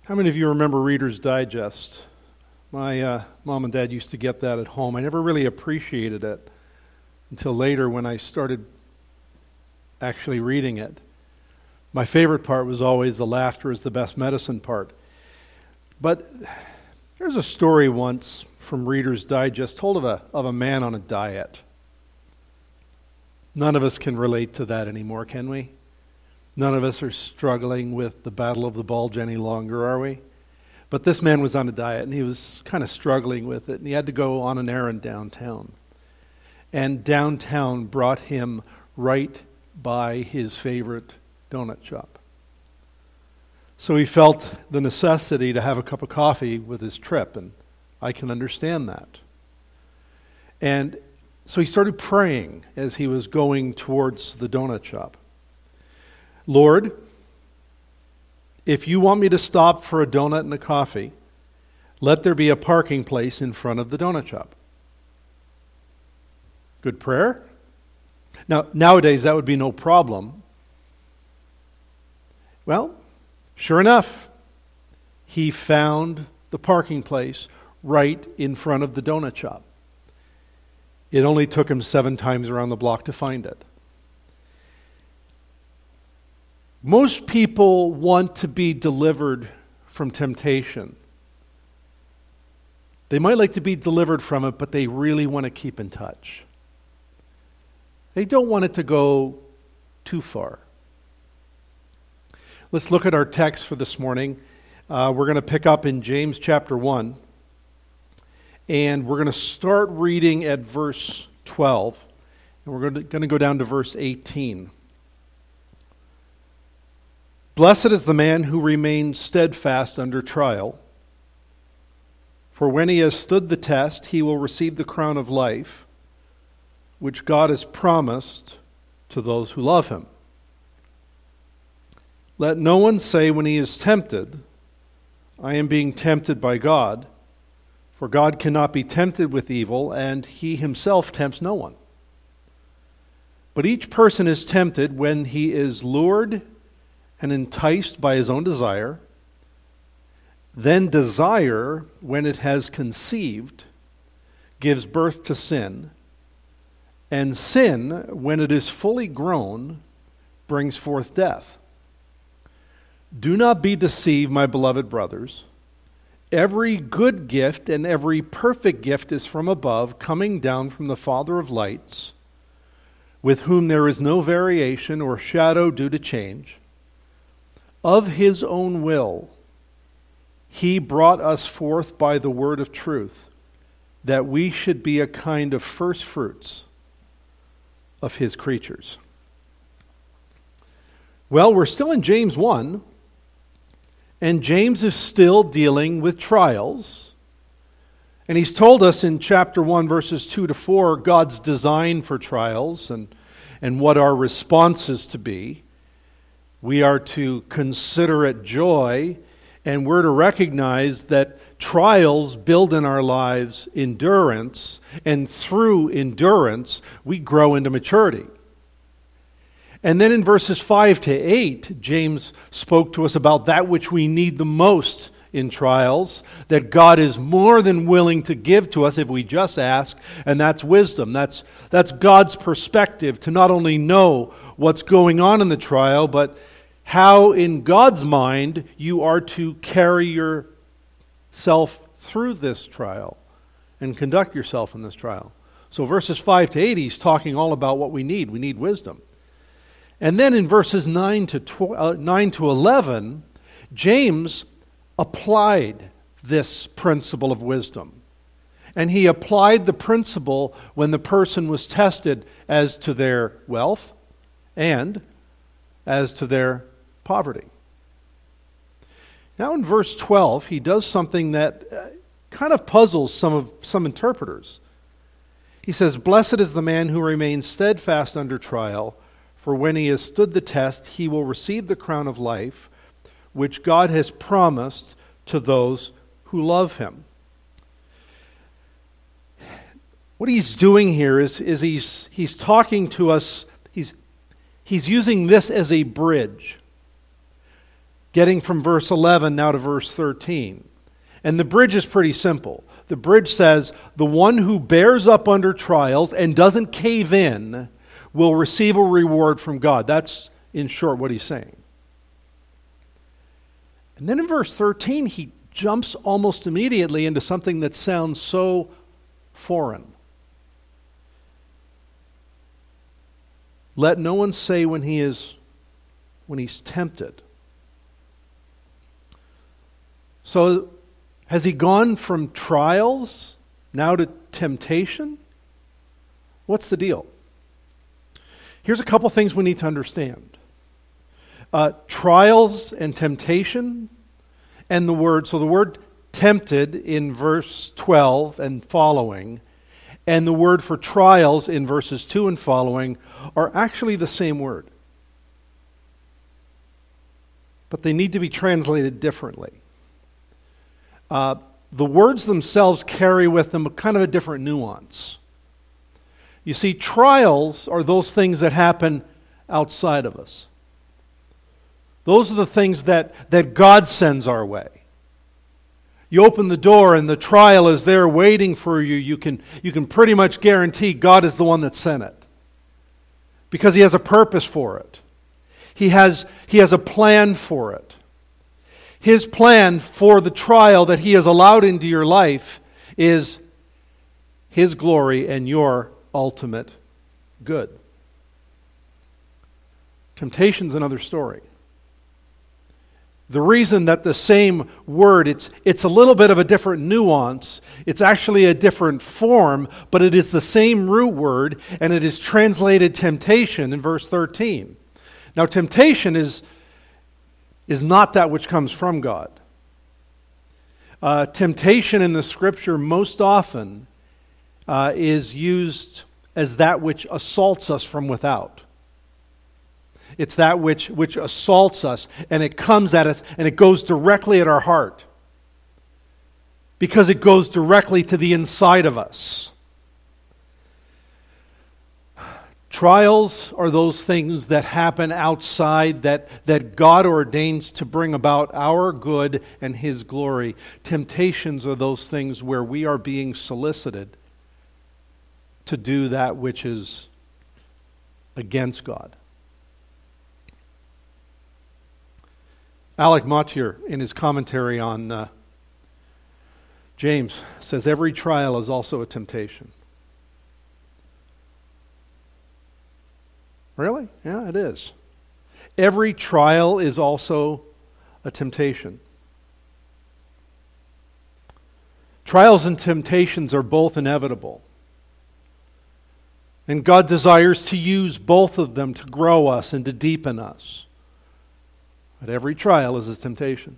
How many of you remember Reader's Digest? My mom and dad used to get that at home. I never really appreciated it until later when I started actually reading it. My favorite part was always the laughter is the best medicine part. But there's a story once from Reader's Digest told of a man on a diet. None of us can relate to that anymore, can we? None of us are struggling with the battle of the bulge any longer, are we? But this man was on a diet, and he was kind of struggling with it, and he had to go on an errand downtown. And downtown brought him right by his favorite donut shop. So he felt the necessity to have a cup of coffee with his trip, and I can understand that. And so he started praying as he was going towards the donut shop. Lord, if you want me to stop for a donut and a coffee, let there be a parking place in front of the donut shop. Good prayer? Now, nowadays that would be no problem. Well, sure enough, he found the parking place right in front of the donut shop. It only took him 7 times around the block to find it. Most people want to be delivered from temptation. They might like to be delivered from it, but they really want to keep in touch. They don't want it to go too far. Let's look at our text for this morning. We're going to pick up in James chapter 1, and we're going to start reading at verse 12, and we're going to go down to verse 18. Blessed is the man who remains steadfast under trial, for when he has stood the test, he will receive the crown of life, which God has promised to those who love him. Let no one say when he is tempted, I am being tempted by God, for God cannot be tempted with evil, and he himself tempts no one. But each person is tempted when he is lured and enticed by his own desire. Then desire, when it has conceived, gives birth to sin. And sin, when it is fully grown, brings forth death. Do not be deceived, my beloved brothers. Every good gift and every perfect gift is from above, coming down from the Father of lights, with whom there is no variation or shadow due to change. Of his own will, he brought us forth by the word of truth, that we should be a kind of first fruits of his creatures. Well, we're still in James 1, and James is still dealing with trials. And he's told us in chapter 1, verses 2 to 4, God's design for trials and what our response is to be. We are to consider it joy, and we're to recognize that trials build in our lives endurance, and through endurance, we grow into maturity. And then in verses 5 to 8, James spoke to us about that which we need the most in trials, that God is more than willing to give to us if we just ask, and that's wisdom. That's God's perspective to not only know what's going on in the trial, but how in God's mind you are to carry yourself through this trial and conduct yourself in this trial. So verses 5 to 8, he's talking all about what we need. We need wisdom. And then in verses 9 to 11, James applied this principle of wisdom. And he applied the principle when the person was tested as to their wealth and as to their poverty. Now in verse 12, he does something that kind of puzzles some interpreters. He says, Blessed is the man who remains steadfast under trial, for when he has stood the test, he will receive the crown of life, which God has promised to those who love him. What he's doing here is he's talking to us, he's using this as a bridge. getting from verse 11 now to verse 13. And the bridge is pretty simple. The bridge says, the one who bears up under trials and doesn't cave in will receive a reward from God. That's, in short, what he's saying. And then in verse 13, he jumps almost immediately into something that sounds so foreign. Let no one say when he's tempted. So, has he gone from trials now to temptation? What's the deal? Here's a couple things we need to understand. Trials and temptation, and the word tempted in verse 12 and following, and the word for trials in verses 2 and following are actually the same word. But they need to be translated differently. The words themselves carry with them kind of a different nuance. You see, trials are those things that happen outside of us. Those are the things that God sends our way. You open the door and the trial is there waiting for you. You can pretty much guarantee God is the one that sent it. Because He has a purpose for it. He has a plan for it. His plan for the trial that He has allowed into your life is His glory and your ultimate good. Temptation's another story. The reason that the same word, it's a little bit of a different nuance, it's actually a different form, but it is the same root word, and it is translated temptation in verse 13. Now, temptation is not that which comes from God. Temptation in the Scripture most often is used as that which assaults us from without. It's that which assaults us, and it comes at us, and it goes directly at our heart. Because it goes directly to the inside of us. Trials are those things that happen outside that God ordains to bring about our good and His glory. Temptations are those things where we are being solicited to do that which is against God. Alec Motyer, in his commentary on James, says every trial is also a temptation. Really? Yeah, it is. Every trial is also a temptation. Trials and temptations are both inevitable. And God desires to use both of them to grow us and to deepen us. But every trial is a temptation.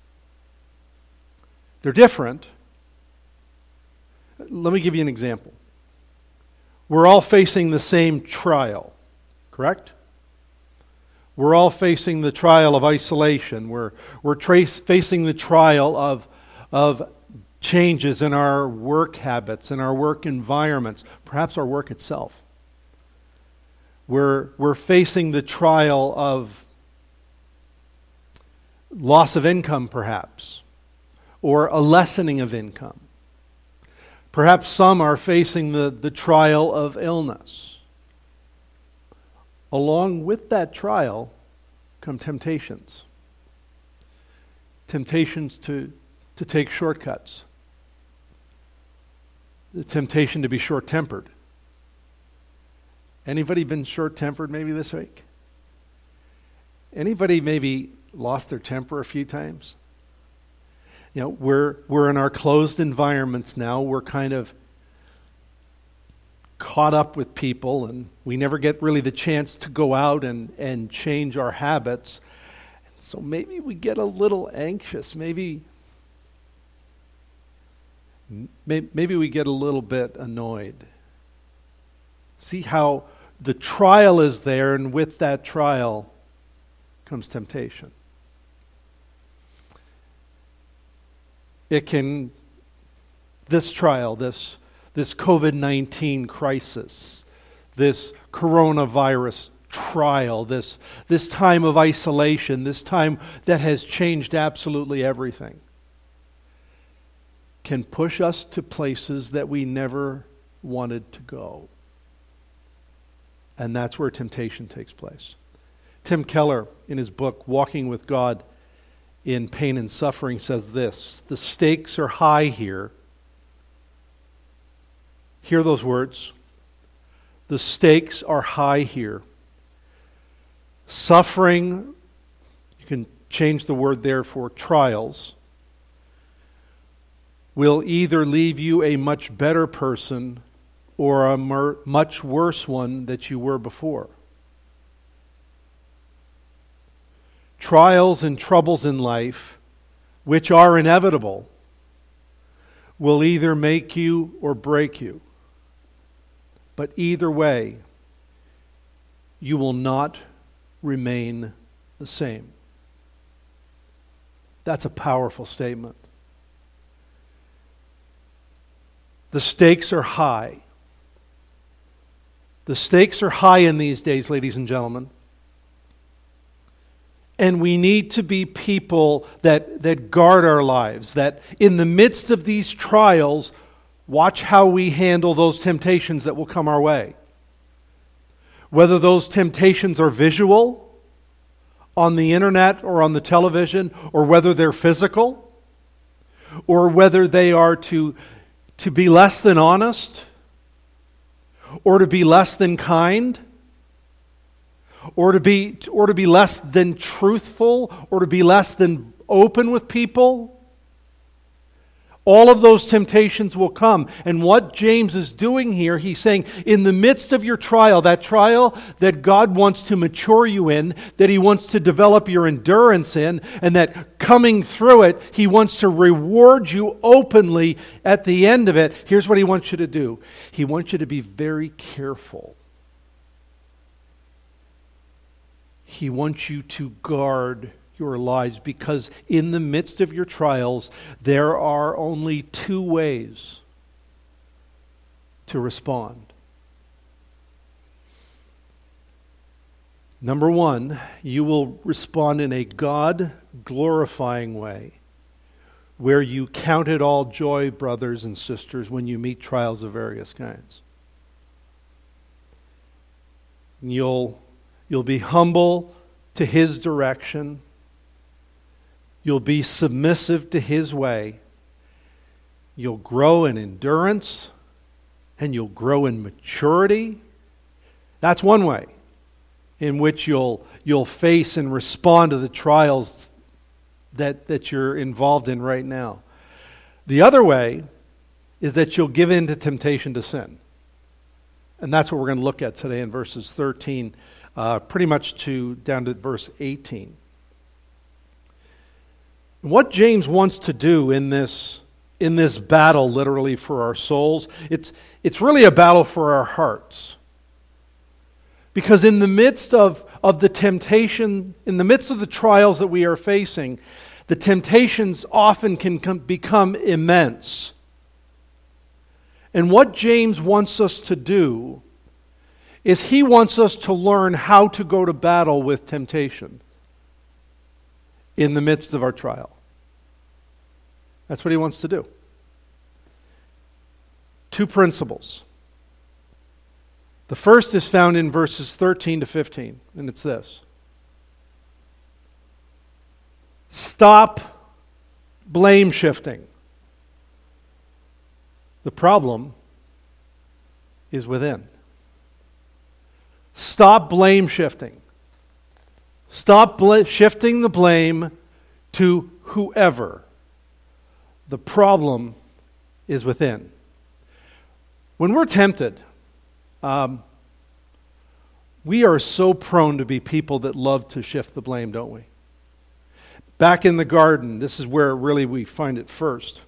They're different. Let me give you an example. We're all facing the same trial, correct? We're all facing the trial of isolation. We're facing the trial of changes in our work habits, in our work environments, perhaps our work itself. We're facing the trial of loss of income, perhaps, or a lessening of income. Perhaps some are facing the trial of illness. Along with that trial come temptations. Temptations to take shortcuts. The temptation to be short-tempered. Anybody been short-tempered maybe this week? Anybody maybe lost their temper a few times? You know, we're in our closed environments now. We're kind of caught up with people, and we never get really the chance to go out and change our habits. And so maybe we get a little anxious. Maybe we get a little bit annoyed. See how the trial is there, and with that trial comes temptation. This trial, this COVID-19 crisis, this coronavirus trial, this time of isolation, this time that has changed absolutely everything, can push us to places that we never wanted to go. And that's where temptation takes place. Tim Keller, in his book, Walking with God in Pain and Suffering, says this: the stakes are high here. Hear those words. The stakes are high here. Suffering, you can change the word there for trials, will either leave you a much better person or a much worse one that you were before. Trials and troubles in life, which are inevitable, will either make you or break you. But either way, you will not remain the same. That's a powerful statement. The stakes are high. The stakes are high in these days, ladies and gentlemen. And we need to be people that guard our lives, that in the midst of these trials, watch how we handle those temptations that will come our way. Whether those temptations are visual, on the internet or on the television, or whether they're physical, or whether they are to be less than honest, or to be less than kind, or to be less than truthful, or to be less than open with people. All of those temptations will come. And what James is doing here, he's saying, in the midst of your trial that God wants to mature you in, that He wants to develop your endurance in, and that coming through it, He wants to reward you openly at the end of it. Here's what He wants you to do. He wants you to be very careful. He wants you to guard your lives, because in the midst of your trials, there are only two ways to respond. Number one, you will respond in a God-glorifying way, where you count it all joy, brothers and sisters, when you meet trials of various kinds. You'll be humble to His direction. You'll be submissive to His way. You'll grow in endurance, and you'll grow in maturity. That's one way in which you'll face and respond to the trials that you're involved in right now. The other way is that you'll give in to temptation to sin. And that's what we're going to look at today in verses 13, pretty much down to verse 18. What James wants to do in this battle, literally, for our souls, it's really a battle for our hearts. Because in the midst of the temptation, in the midst of the trials that we are facing, the temptations often can become immense. And what James wants us to do is he wants us to learn how to go to battle with temptation in the midst of our trial. That's what he wants to do. Two principles. The first is found in verses 13 to 15, and it's this. Stop blame shifting. The problem is within. Stop blame shifting. Stop shifting the blame to whoever. The problem is within. When we're tempted, we are so prone to be people that love to shift the blame, don't we? Back in the garden, this is where really we find it first.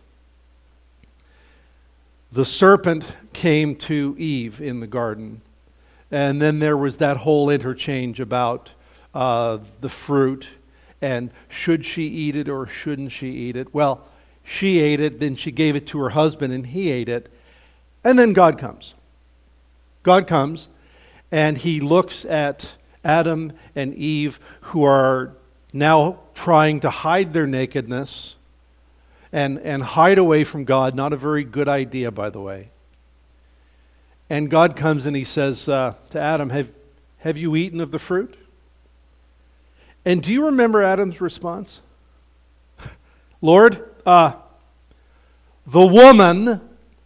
The serpent came to Eve in the garden, and then there was that whole interchange about the fruit, and should she eat it or shouldn't she eat it? Well, she ate it, then she gave it to her husband, and he ate it, and then God comes. God comes, and He looks at Adam and Eve, who are now trying to hide their nakedness and hide away from God. Not a very good idea, by the way. And God comes and he says to Adam, have you eaten of the fruit? And do you remember Adam's response? Lord, the woman,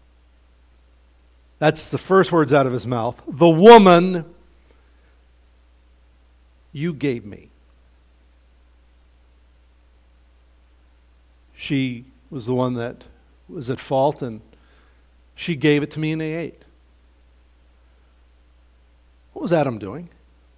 that's the first words out of his mouth, the woman you gave me. She was the one that was at fault, and she gave it to me and I ate. What was Adam doing?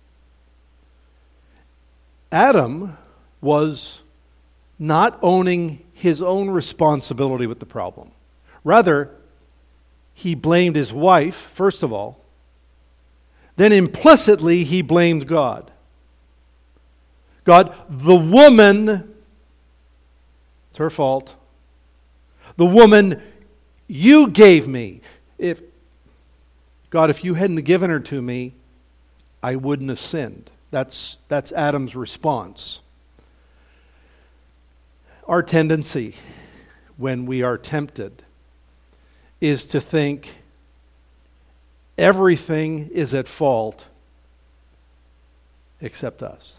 Adam was not owning his own responsibility with the problem. Rather, he blamed his wife, first of all. Then implicitly, he blamed God. God, the woman, it's her fault. The woman you gave me. God, if you hadn't given her to me, I wouldn't have sinned. That's Adam's response. Our tendency when we are tempted is to think everything is at fault except us.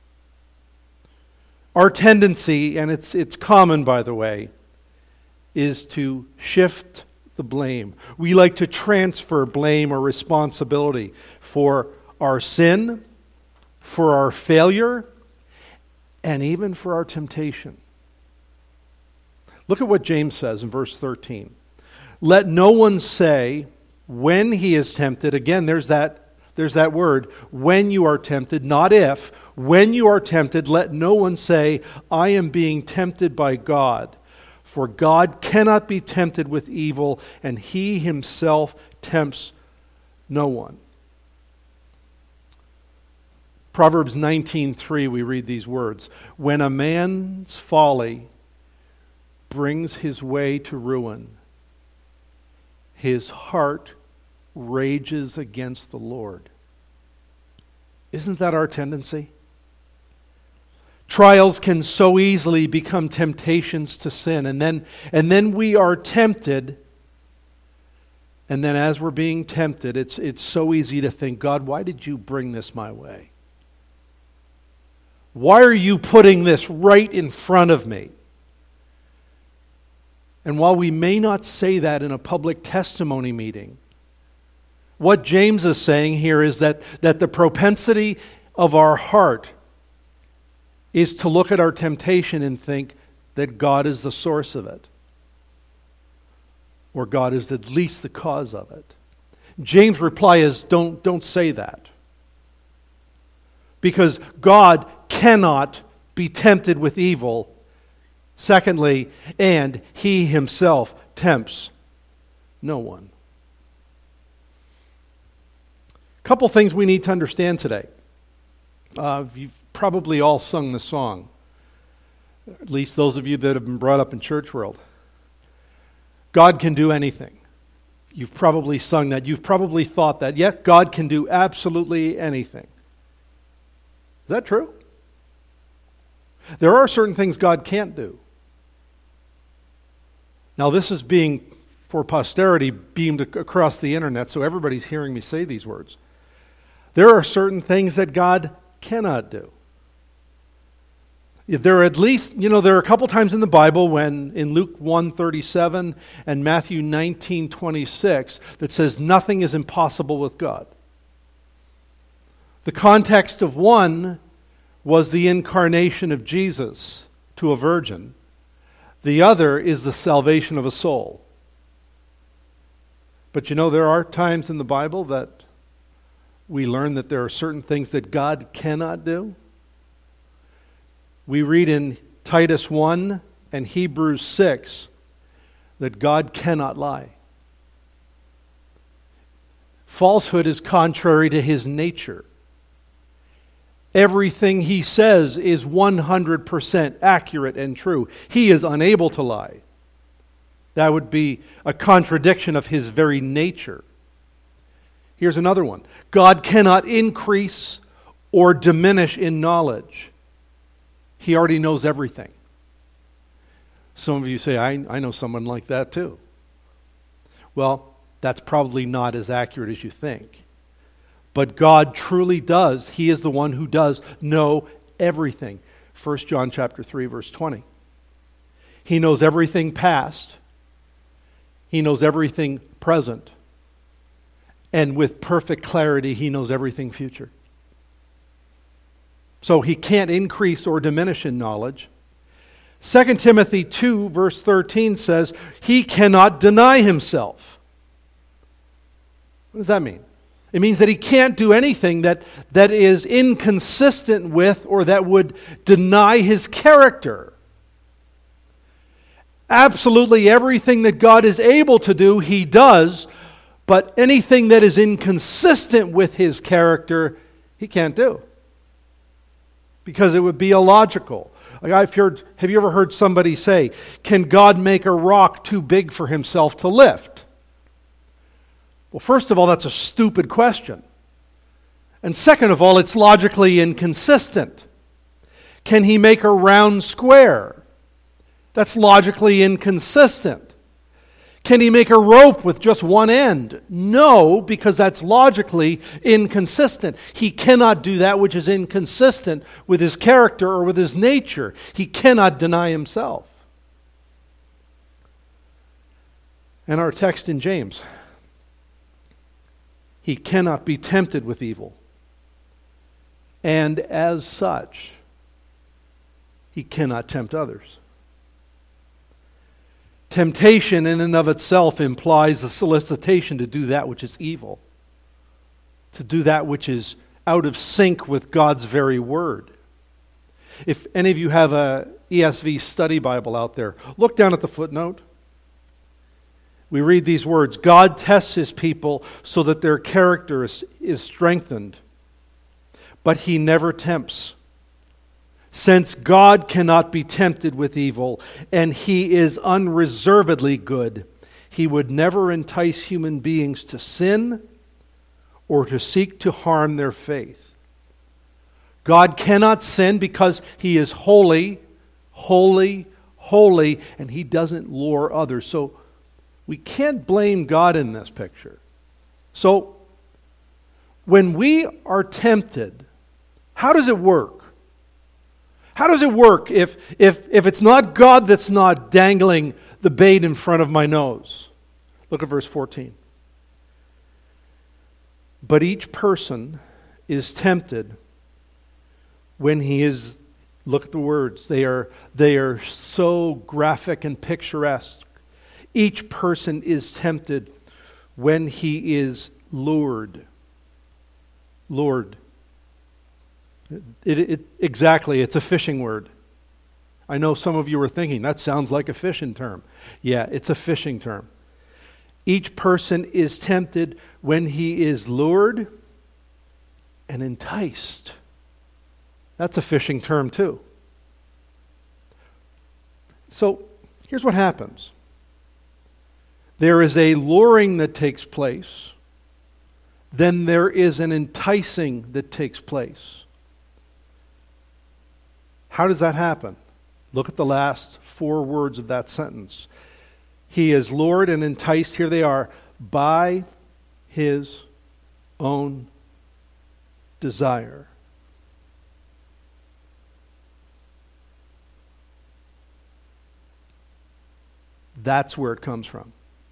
Our tendency, and it's common by the way, is to shift the blame. We like to transfer blame or responsibility for our sin, for our failure, and even for our temptation. Look at what James says in verse 13. Let no one say when he is tempted, again there's that word, when you are tempted, not if. When you are tempted, let no one say, I am being tempted by God. For God cannot be tempted with evil, and he himself tempts no one. Proverbs 19:3, we read these words. When a man's folly brings his way to ruin, his heart rages against the Lord. Isn't that our tendency? Trials can so easily become temptations to sin, and then we are tempted, and then as we're being tempted, it's so easy to think, God, why did you bring this my way? Why are you putting this right in front of me? And while we may not say that in a public testimony meeting, what James is saying here is that the propensity of our heart is to look at our temptation and think that God is the source of it, or God is at least the cause of it. James' reply is, don't say that. Because God cannot be tempted with evil. Secondly, and he himself tempts no one. A couple things we need to understand today. You've probably all sung the song, at least those of you that have been brought up in church world. God can do anything. You've probably sung that. You've probably thought that. Yes, God can do absolutely anything. Is that true? There are certain things God can't do. Now this is being, for posterity, beamed across the internet, so everybody's hearing me say these words. There are certain things that God cannot do. There are at least, there are a couple times in the Bible when in Luke 1:37 and Matthew 19:26 that says nothing is impossible with God. The context of one was the incarnation of Jesus to a virgin. The other is the salvation of a soul. But there are times in the Bible that we learn that there are certain things that God cannot do. We read in Titus 1 and Hebrews 6 that God cannot lie. Falsehood is contrary to his nature. Everything he says is 100% accurate and true. He is unable to lie. That would be a contradiction of his very nature. Here's another one. God cannot increase or diminish in knowledge. He already knows everything. Some of you say, I know someone like that too. Well, that's probably not as accurate as you think. But God truly does. He is the one who does know everything. 1 John chapter 3, verse 20. He knows everything past. He knows everything present. And with perfect clarity, he knows everything future. So he can't increase or diminish in knowledge. 2 Timothy 2, verse 13 says, he cannot deny himself. What does that mean? It means that he can't do anything that is inconsistent with or that would deny his character. Absolutely everything that God is able to do, he does, but anything that is inconsistent with his character, he can't do. Because it would be illogical. Have you ever heard somebody say, can God make a rock too big for himself to lift? Well, first of all, that's a stupid question. And second of all, it's logically inconsistent. Can he make a round square? That's logically inconsistent. Can he make a rope with just one end? No, because that's logically inconsistent. He cannot do that which is inconsistent with his character or with his nature. He cannot deny himself. And our text in James, he cannot be tempted with evil. And as such, he cannot tempt others. Temptation in and of itself implies the solicitation to do that which is evil, to do that which is out of sync with God's very word. If any of you have a ESV study Bible out there, look down at the footnote. We read these words, God tests his people so that their character is strengthened, but he never tempts. Since God cannot be tempted with evil, and he is unreservedly good, he would never entice human beings to sin or to seek to harm their faith. God cannot sin because he is holy, holy, holy, and he doesn't lure others. So we can't blame God in this picture. So when we are tempted, how does it work? How does it work if it's not God that's not dangling the bait in front of my nose? Look at verse 14. But each person is tempted when he is, look at the words, they are so graphic and picturesque. Each person is tempted when he is lured. Lured. Exactly, it's a fishing word. I know some of you are thinking, that sounds like a fishing term. Yeah, it's a fishing term. Each person is tempted when he is lured and enticed. That's a fishing term too. So, here's what happens. There is a luring that takes place. Then there is an enticing that takes place. How does that happen? Look at the last 4 words of that sentence. He is lured and enticed, here they are, by his own desire. That's where it comes from.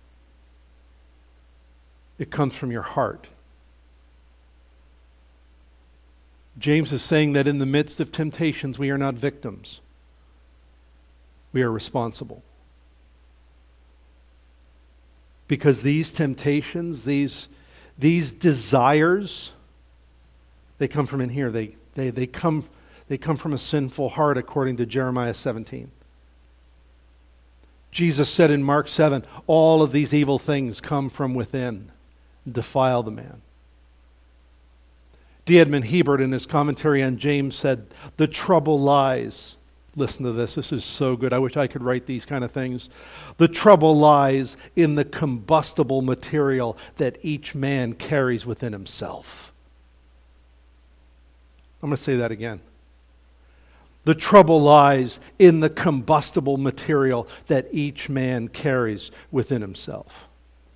It comes from your heart. James is saying that in the midst of temptations, we are not victims. We are responsible. Because these temptations, these desires, they come from in here. They come from a sinful heart, according to Jeremiah 17. Jesus said in Mark 7, all of these evil things come from within and defile the man. D. Edmond Hebert, in his commentary on James, said, the trouble lies. Listen to this. This is so good. I wish I could write these kind of things. The trouble lies in the combustible material that each man carries within himself. I'm going to say that again. The trouble lies in the combustible material that each man carries within himself.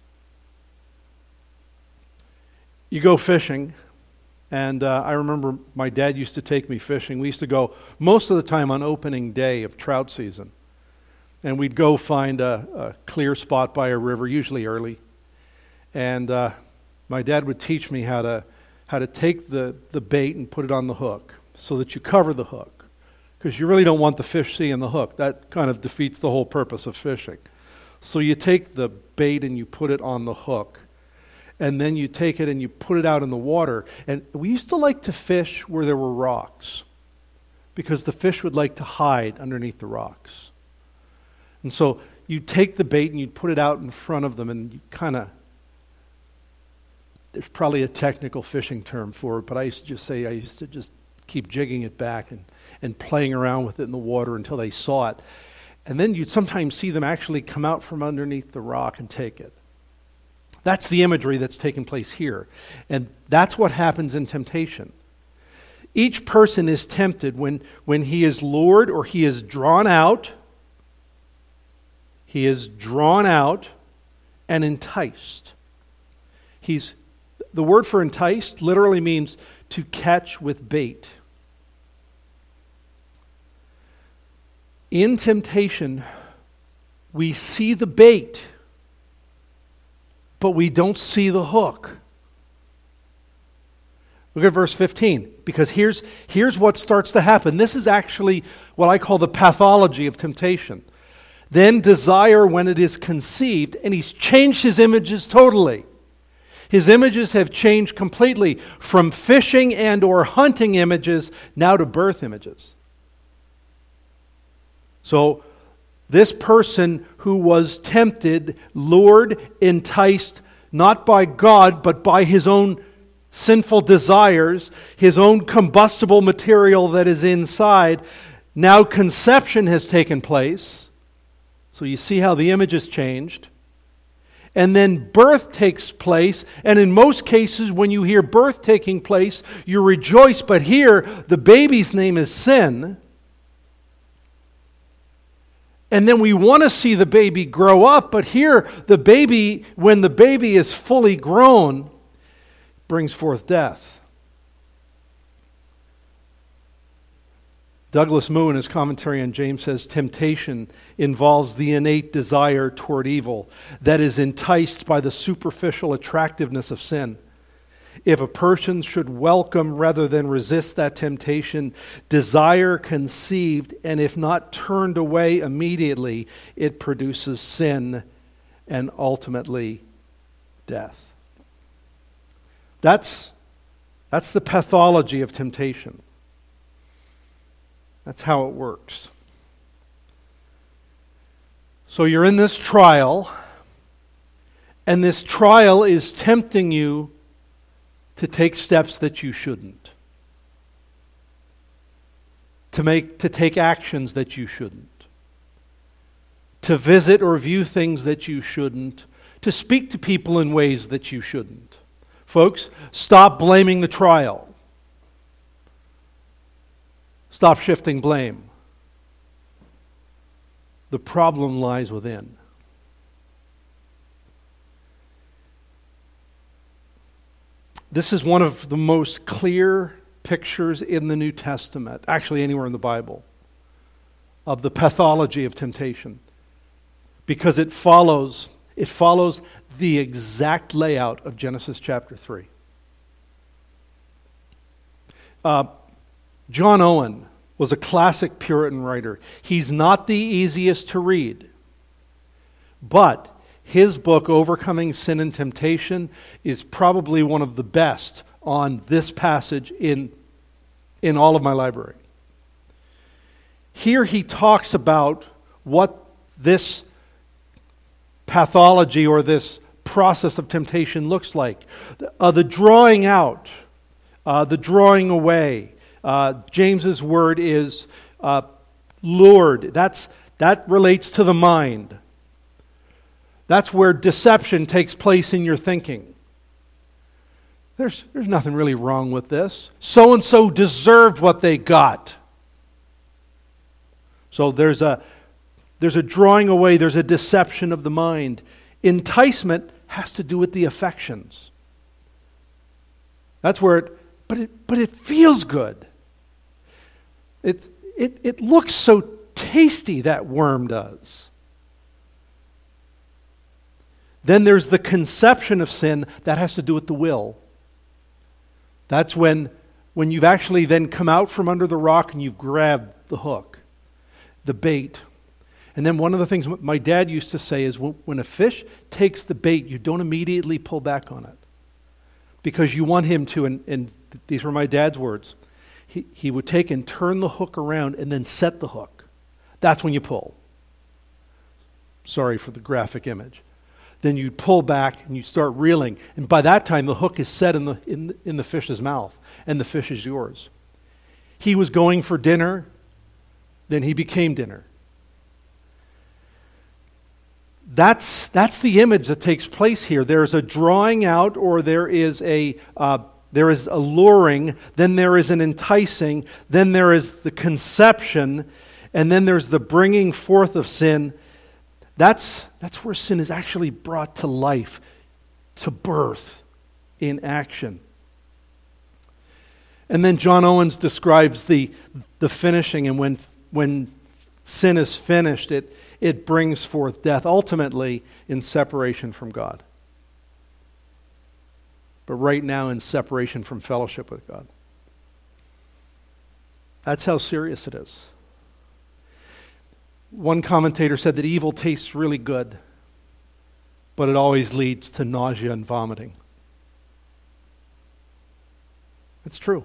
You go fishing, and I remember my dad used to take me fishing. We used to go most of the time on opening day of trout season. And we'd go find a clear spot by a river, usually early. And my dad would teach me how to take the bait and put it on the hook so that you cover the hook. Because you really don't want the fish seeing the hook. That kind of defeats the whole purpose of fishing. So you take the bait and you put it on the hook. And then you take it and you put it out in the water. And we used to like to fish where there were rocks, because the fish would like to hide underneath the rocks. And so you take the bait and you put it out in front of them, and you kind of, there's probably a technical fishing term for it, but I used to just keep jigging it back and playing around with it in the water until they saw it. And then you'd sometimes see them actually come out from underneath the rock and take it. That's the imagery that's taking place here. And that's what happens in temptation. Each person is tempted when he is lured or he is drawn out. He is drawn out and enticed. The word for enticed literally means to catch with bait. In temptation, we see the bait, but we don't see the hook. Look at verse 15, because here's what starts to happen. This is actually what I call the pathology of temptation. Then desire, when it is conceived, and he's changed his images totally. His images have changed completely from fishing and or hunting images now to birth images. So this person who was tempted, lured, enticed, not by God, but by his own sinful desires, his own combustible material that is inside, now conception has taken place. So you see how the image has changed. And then birth takes place, and in most cases when you hear birth taking place, you rejoice, but here the baby's name is sin. And then we want to see the baby grow up, but here the baby, when the baby is fully grown, brings forth death. Douglas Moo in his commentary on James says, temptation involves the innate desire toward evil that is enticed by the superficial attractiveness of sin. If a person should welcome rather than resist that temptation, desire conceived, and if not turned away immediately, it produces sin and ultimately death. That's the pathology of temptation. That's how it works. So you're in this trial, and this trial is tempting you to take steps that you shouldn't. To take actions that you shouldn't. To visit or view things that you shouldn't. To speak to people in ways that you shouldn't. Folks, stop blaming the trial. Stop shifting blame. The problem lies within. This is one of the most clear pictures in the New Testament, actually anywhere in the Bible, of the pathology of temptation. Because it follows the exact layout of Genesis chapter 3. John Owen was a classic Puritan writer. He's not the easiest to read, but his book, Overcoming Sin and Temptation, is probably one of the best on this passage in all of my library. Here he talks about what this pathology or this process of temptation looks like. The drawing out, the drawing away. James's word is lured. That relates to the mind. That's where deception takes place in your thinking. there's nothing really wrong with this. So-and-so deserved what they got. So there's a drawing away, there's a deception of the mind. Enticement has to do with the affections. That's where but it feels good. It looks so tasty, that worm does. Then there's the conception of sin that has to do with the will. That's when you've actually then come out from under the rock and you've grabbed the hook, the bait. And then one of the things my dad used to say is when a fish takes the bait, you don't immediately pull back on it. Because you want him to, and these were my dad's words, he would take and turn the hook around and then set the hook. That's when you pull. Sorry for the graphic image. Then you'd pull back and you'd start reeling. And by that time, the hook is set in the fish's mouth, and the fish is yours. He was going for dinner, then he became dinner. That's the image that takes place here. There's a drawing out, or there is a luring, then there is an enticing, then there is the conception, and then there's the bringing forth of sin. That's where sin is actually brought to life, to birth, in action. And then John Owens describes the finishing, and when sin is finished, it brings forth death, ultimately in separation from God. But right now in separation from fellowship with God. That's how serious it is. One commentator said that evil tastes really good, but it always leads to nausea and vomiting. It's true.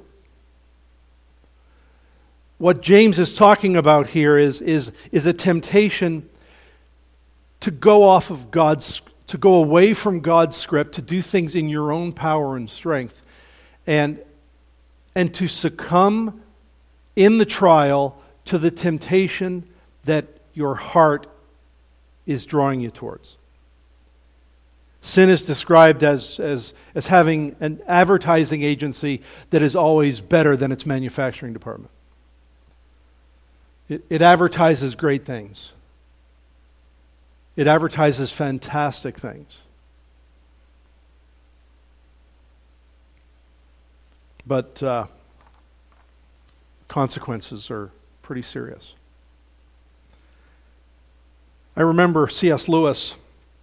What James is talking about here is a temptation to go off of to go away from God's script, to do things in your own power and strength, and to succumb in the trial to the temptation that your heart is drawing you towards. Sin is described as having an advertising agency that is always better than its manufacturing department. It advertises great things. It advertises fantastic things. But consequences are pretty serious. I remember C.S. Lewis.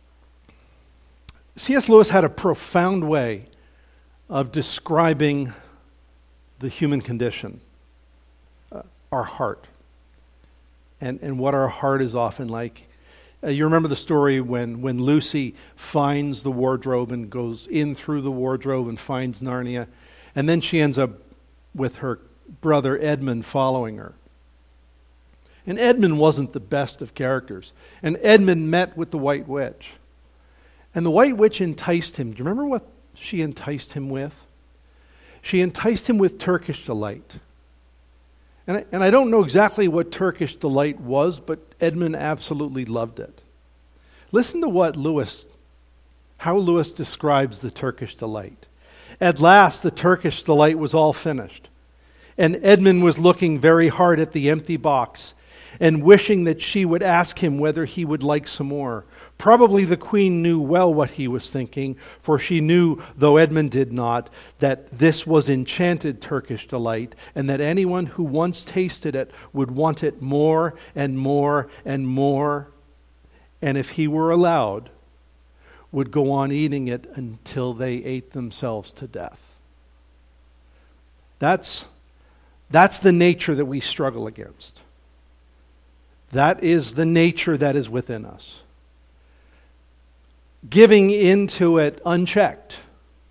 C.S. Lewis had a profound way of describing the human condition, our heart, and what our heart is often like. You remember the story when Lucy finds the wardrobe and goes in through the wardrobe and finds Narnia, and then she ends up with her brother Edmund following her. And Edmund wasn't the best of characters. And Edmund met with the White Witch. And the White Witch enticed him. Do you remember what she enticed him with? She enticed him with Turkish delight. And I don't know exactly what Turkish delight was, but Edmund absolutely loved it. Listen to how Lewis describes the Turkish delight. At last, the Turkish delight was all finished. And Edmund was looking very hard at the empty box and wishing that she would ask him whether he would like some more. Probably the queen knew well what he was thinking, for she knew, though Edmund did not, that this was enchanted Turkish delight, and that anyone who once tasted it would want it more and more and more, and if he were allowed, would go on eating it until they ate themselves to death. That's the nature that we struggle against. That is the nature that is within us. Giving into it unchecked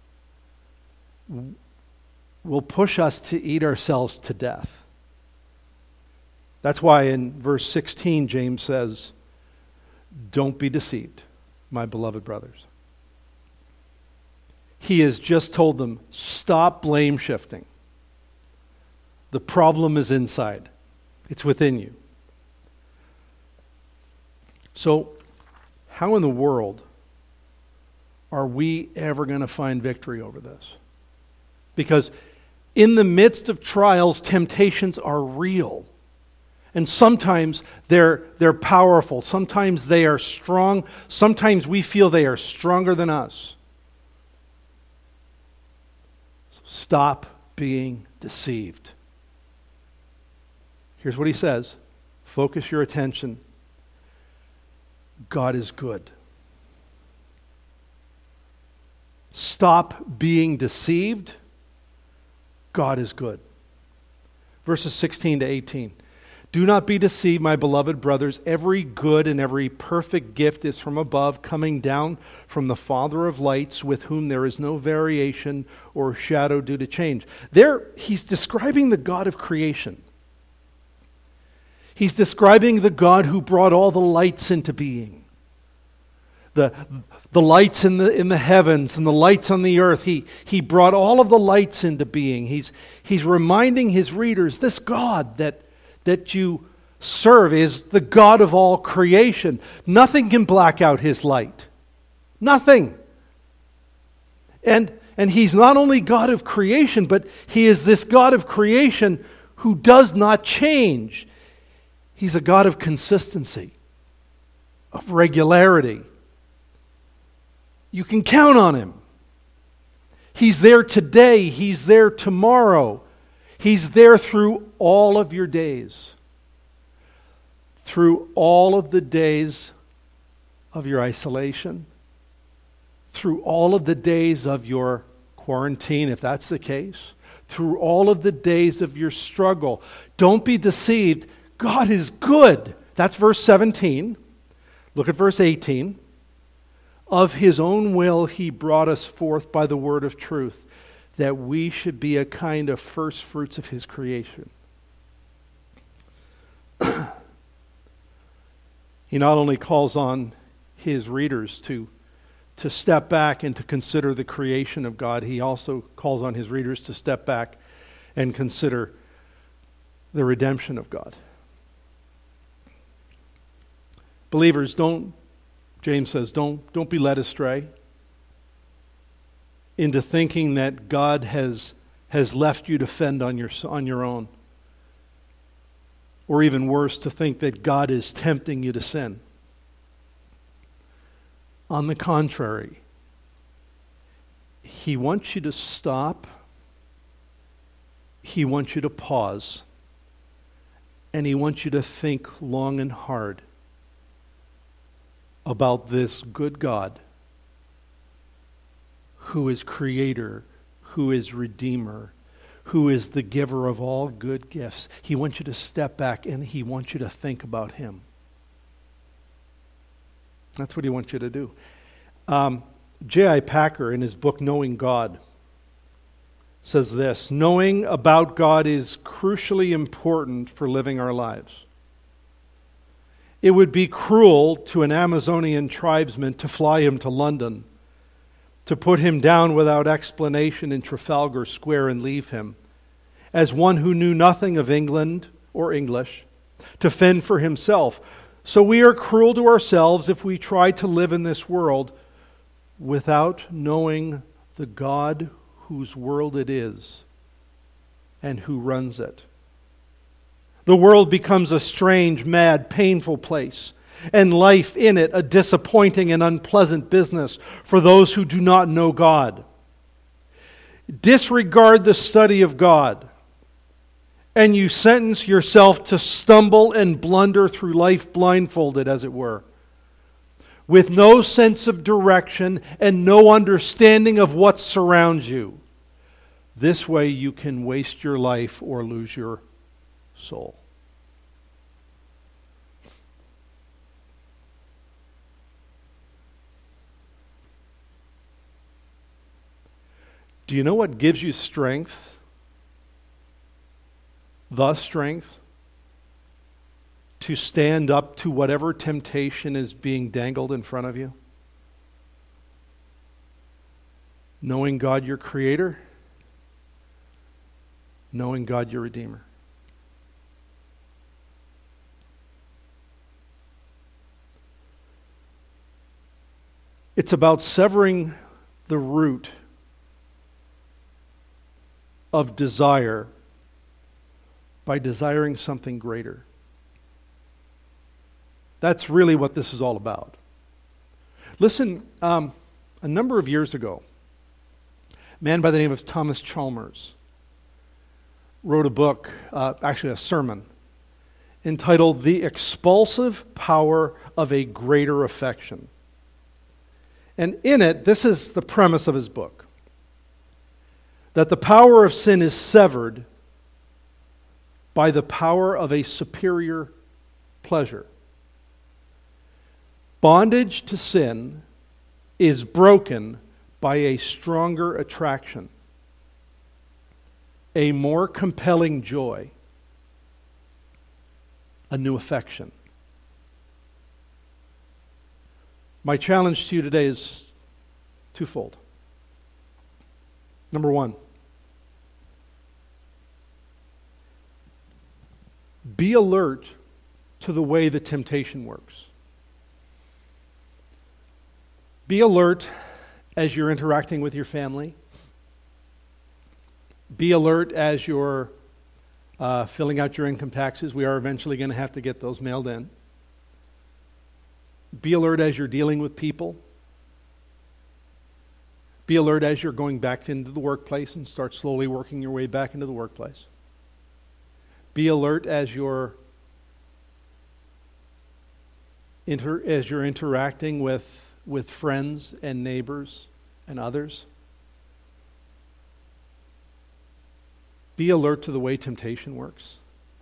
will push us to eat ourselves to death. That's why in verse 16, James says, "Don't be deceived, my beloved brothers." He has just told them, stop blame shifting. The problem is inside. It's within you. So, how in the world are we ever going to find victory over this? Because in the midst of trials, temptations are real. And sometimes they're powerful. Sometimes they are strong. Sometimes we feel they are stronger than us. So stop being deceived. Here's what he says. Focus your attention. God is good. Stop being deceived. God is good. Verses 16 to 18. Do not be deceived, my beloved brothers. Every good and every perfect gift is from above, coming down from the Father of lights, with whom there is no variation or shadow due to change. There, he's describing the God of creation. He's describing the God who brought all the lights into being. The lights in the heavens and the lights on the earth. He brought all of the lights into being. He's reminding his readers, this God that you serve is the God of all creation. Nothing can black out his light. Nothing. And he's not only God of creation, but he is this God of creation who does not change. He's a God of consistency, of regularity. You can count on him. He's there today. He's there tomorrow. He's there through all of your days. Through all of the days of your isolation. Through all of the days of your quarantine, if that's the case. Through all of the days of your struggle. Don't be deceived. God is good. That's verse 17. Look at verse 18. Of his own will he brought us forth by the word of truth, that we should be a kind of first fruits of his creation. He not only calls on his readers to step back and to consider the creation of God, he also calls on his readers to step back and consider the redemption of God. Believers, James says, don't be led astray into thinking that God has left you to fend on your own. Or even worse, to think that God is tempting you to sin. On the contrary, he wants you to stop. He wants you to pause. And he wants you to think long and hard about this good God who is creator, who is redeemer, who is the giver of all good gifts. He wants you to step back and he wants you to think about him. That's what he wants you to do. J.I. Packer, in his book Knowing God, says this: knowing about God is crucially important for living our lives. It would be cruel to an Amazonian tribesman to fly him to London, to put him down without explanation in Trafalgar Square and leave him, as one who knew nothing of England or English, to fend for himself. So we are cruel to ourselves if we try to live in this world without knowing the God whose world it is and who runs it. The world becomes a strange, mad, painful place, and life in it a disappointing and unpleasant business for those who do not know God. Disregard the study of God, and you sentence yourself to stumble and blunder through life blindfolded, as it were, with no sense of direction and no understanding of what surrounds you. This way you can waste your life or lose your soul. Do you know what gives you strength? The strength to stand up to whatever temptation is being dangled in front of you? Knowing God your Creator, knowing God your Redeemer. It's about severing the root of desire by desiring something greater. That's really what this is all about. Listen, a number of years ago, a man by the name of Thomas Chalmers wrote a book, actually a sermon, entitled The Expulsive Power of a Greater Affection. And in it, this is the premise of his book, that the power of sin is severed by the power of a superior pleasure. Bondage to sin is broken by a stronger attraction, a more compelling joy, a new affection. My challenge to you today is twofold. Number one, be alert to the way the temptation works. Be alert as you're interacting with your family. Be alert as you're filling out your income taxes. We are eventually going to have to get those mailed in. Be alert as you're dealing with people. Be alert as you're going back into the workplace and start slowly working your way back into the workplace. Be alert as you're interacting with friends and neighbors and others. Be alert to the way temptation works.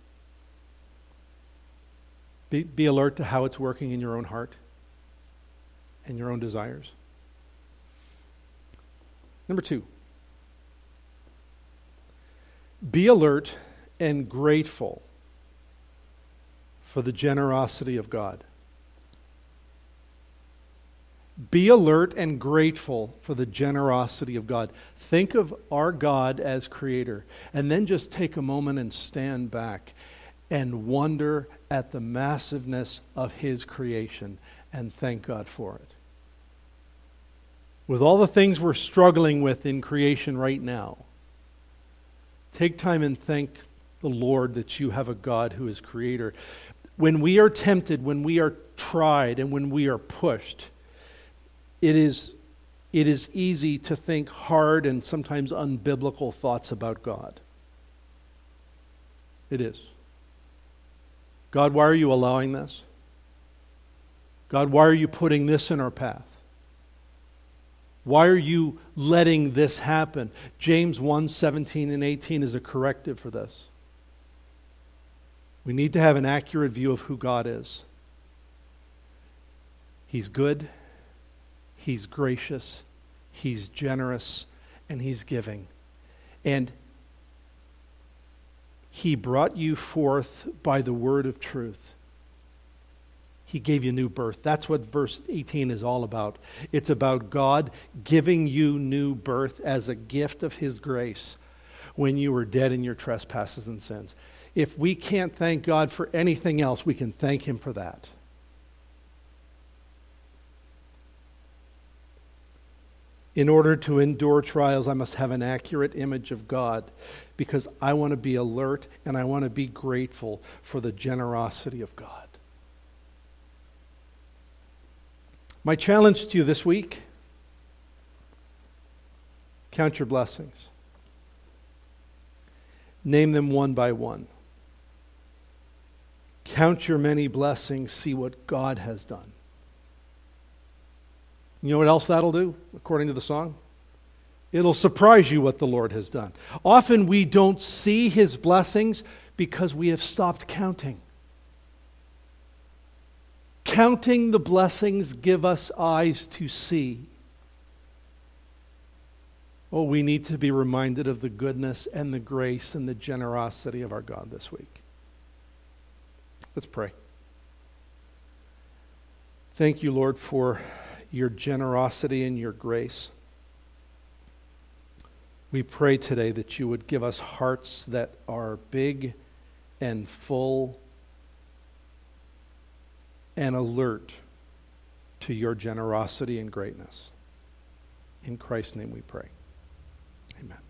Be alert to how it's working in your own heart and your own desires. Number two, be alert and grateful for the generosity of God. Be alert and grateful for the generosity of God. Think of our God as creator, and then just take a moment and stand back and wonder at the massiveness of His creation and thank God for it. With all the things we're struggling with in creation right now, take time and thank the Lord that you have a God who is creator. When we are tempted, when we are tried, and when we are pushed, it is easy to think hard and sometimes unbiblical thoughts about God. It is. God, why are you allowing this? God, why are you putting this in our path? Why are you letting this happen? James 1:17 and 18 is a corrective for this. We need to have an accurate view of who God is. He's good, He's gracious, He's generous, and He's giving. And He brought you forth by the word of truth. He gave you new birth. That's what verse 18 is all about. It's about God giving you new birth as a gift of His grace when you were dead in your trespasses and sins. If we can't thank God for anything else, we can thank Him for that. In order to endure trials, I must have an accurate image of God because I want to be alert and I want to be grateful for the generosity of God. My challenge to you this week, count your blessings. Name them one by one. Count your many blessings, see what God has done. You know what else that'll do, according to the song? It'll surprise you what the Lord has done. Often we don't see His blessings because we have stopped counting. Counting the blessings give us eyes to see. Oh, we need to be reminded of the goodness and the grace and the generosity of our God this week. Let's pray. Thank you, Lord, for your generosity and your grace. We pray today that you would give us hearts that are big and full and alert to your generosity and greatness. In Christ's name we pray. Amen.